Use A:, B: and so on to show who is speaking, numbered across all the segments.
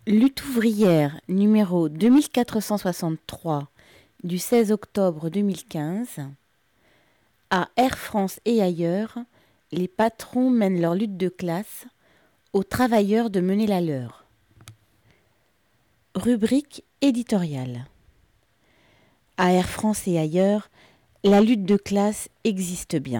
A: Lutte ouvrière numéro 2463 du 16 octobre 2015. À Air France et ailleurs, les patrons mènent leur lutte de classe, aux travailleurs de mener la leur. Rubrique éditoriale. À Air France et ailleurs, la lutte de classe existe bien.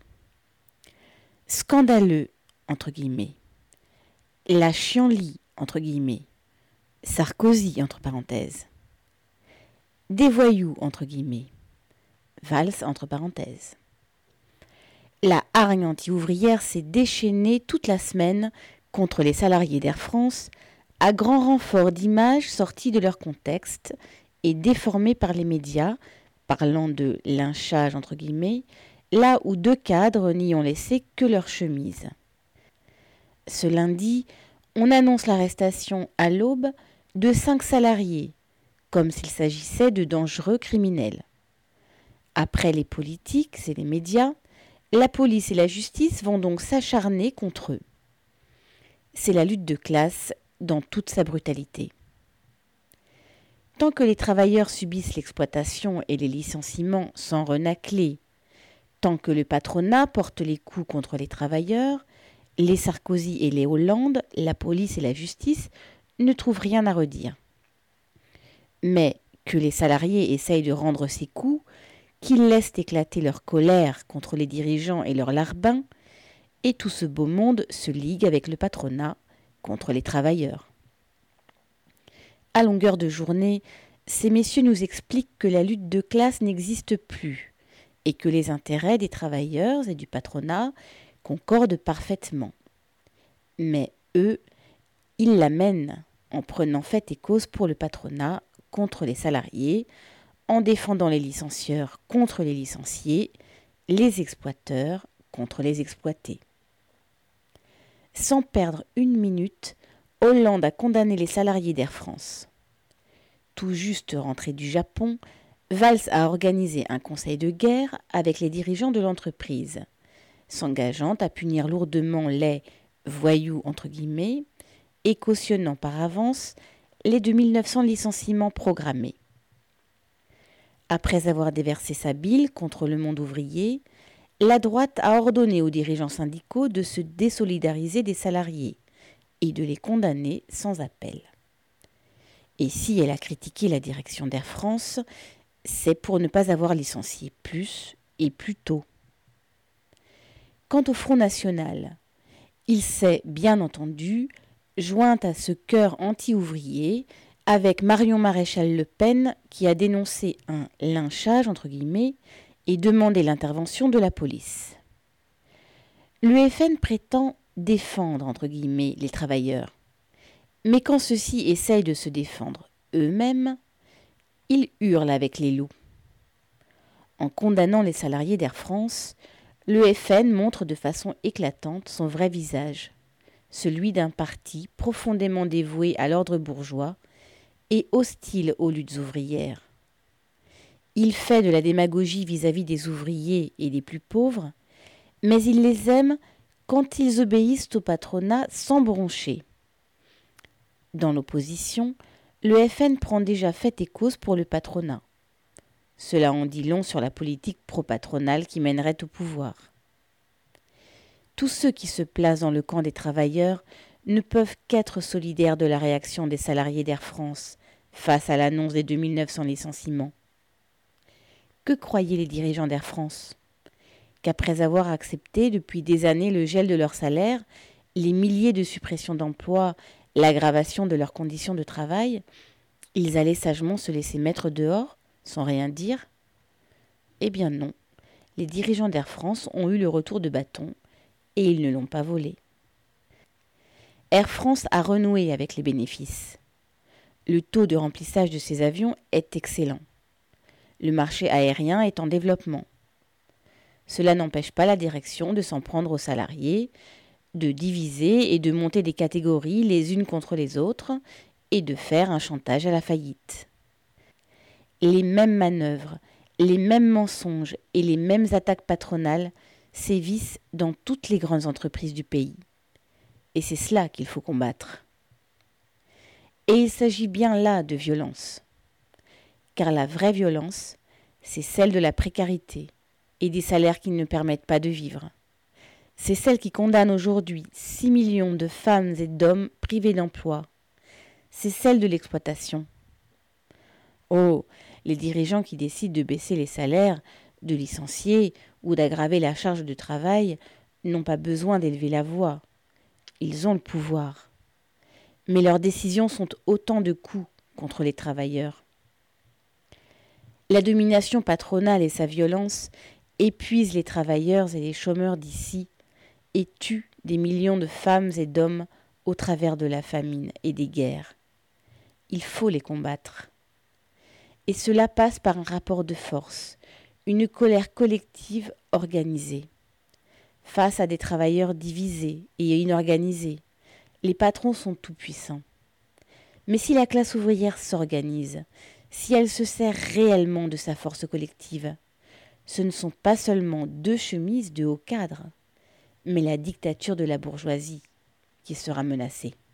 A: Scandaleux, entre guillemets. La chienlit, entre guillemets. Sarkozy, entre parenthèses. Des voyous, entre guillemets. Valls, entre parenthèses. La hargne anti-ouvrière s'est déchaînée toute la semaine contre les salariés d'Air France, à grand renfort d'images sorties de leur contexte et déformées par les médias, parlant de lynchage, entre guillemets, là où deux cadres n'y ont laissé que leur chemise. Ce lundi, on annonce l'arrestation à l'aube de 5 salariés, comme s'il s'agissait de dangereux criminels. Après les politiques et les médias, la police et la justice vont donc s'acharner contre eux. C'est la lutte de classe dans toute sa brutalité. Tant que les travailleurs subissent l'exploitation et les licenciements sans renâcler, tant que le patronat porte les coups contre les travailleurs, les Sarkozy et les Hollande, la police et la justice ne trouvent rien à redire. Mais que les salariés essayent de rendre ces coups, qu'ils laissent éclater leur colère contre les dirigeants et leurs larbins, et tout ce beau monde se ligue avec le patronat contre les travailleurs. À longueur de journée, ces messieurs nous expliquent que la lutte de classe n'existe plus et que les intérêts des travailleurs et du patronat concordent parfaitement. Mais eux, ils la mènent en prenant fait et cause pour le patronat contre les salariés, en défendant les licencieurs contre les licenciés, les exploiteurs contre les exploités. Sans perdre une minute, Hollande a condamné les salariés d'Air France. Tout juste rentré du Japon, Valls a organisé un conseil de guerre avec les dirigeants de l'entreprise, s'engageant à punir lourdement les « voyous » entre guillemets et cautionnant par avance les 2900 licenciements programmés. Après avoir déversé sa bile contre le monde ouvrier, la droite a ordonné aux dirigeants syndicaux de se désolidariser des salariés et de les condamner sans appel. Et si elle a critiqué la direction d'Air France, c'est pour ne pas avoir licencié plus et plus tôt. Quant au Front National, il s'est, bien entendu, joint à ce chœur anti-ouvrier avec Marion Maréchal Le Pen qui a dénoncé un « lynchage » entre guillemets et demandé l'intervention de la police. L'UFN prétend défendre entre guillemets les travailleurs. Mais quand ceux-ci essayent de se défendre eux-mêmes, ils hurlent avec les loups. En condamnant les salariés d'Air France, l'UFN montre de façon éclatante son vrai visage, celui d'un parti profondément dévoué à l'ordre bourgeois et hostile aux luttes ouvrières. Il fait de la démagogie vis-à-vis des ouvriers et des plus pauvres, mais il les aime quand ils obéissent au patronat sans broncher. Dans l'opposition, le FN prend déjà fait et cause pour le patronat. Cela en dit long sur la politique pro-patronale qui mènerait au pouvoir. Tous ceux qui se placent dans le camp des travailleurs ne peuvent qu'être solidaires de la réaction des salariés d'Air France face à l'annonce des 2900 licenciements. Que croyaient les dirigeants d'Air France ? Qu'après avoir accepté depuis des années le gel de leur salaire, les milliers de suppressions d'emplois, l'aggravation de leurs conditions de travail, ils allaient sagement se laisser mettre dehors, sans rien dire ? Eh bien non, les dirigeants d'Air France ont eu le retour de bâton, et ils ne l'ont pas volé. Air France a renoué avec les bénéfices. Le taux de remplissage de ses avions est excellent. Le marché aérien est en développement. Cela n'empêche pas la direction de s'en prendre aux salariés, de diviser et de monter des catégories les unes contre les autres et de faire un chantage à la faillite. Les mêmes manœuvres, les mêmes mensonges et les mêmes attaques patronales sévissent dans toutes les grandes entreprises du pays. Et c'est cela qu'il faut combattre. Et il s'agit bien là de violence. Car la vraie violence, c'est celle de la précarité et des salaires qui ne permettent pas de vivre. C'est celle qui condamne aujourd'hui 6 millions de femmes et d'hommes privés d'emploi. C'est celle de l'exploitation. Oh, les dirigeants qui décident de baisser les salaires, de licencier ou d'aggraver la charge de travail n'ont pas besoin d'élever la voix. Ils ont le pouvoir. Mais leurs décisions sont autant de coups contre les travailleurs. La domination patronale et sa violence épuisent les travailleurs et les chômeurs d'ici et tuent des millions de femmes et d'hommes au travers de la famine et des guerres. Il faut les combattre. Et cela passe par un rapport de force, une colère collective organisée. Face à des travailleurs divisés et inorganisés, les patrons sont tout-puissants. Mais si la classe ouvrière s'organise, si elle se sert réellement de sa force collective, ce ne sont pas seulement 2 chemises de haut cadre, mais la dictature de la bourgeoisie qui sera menacée.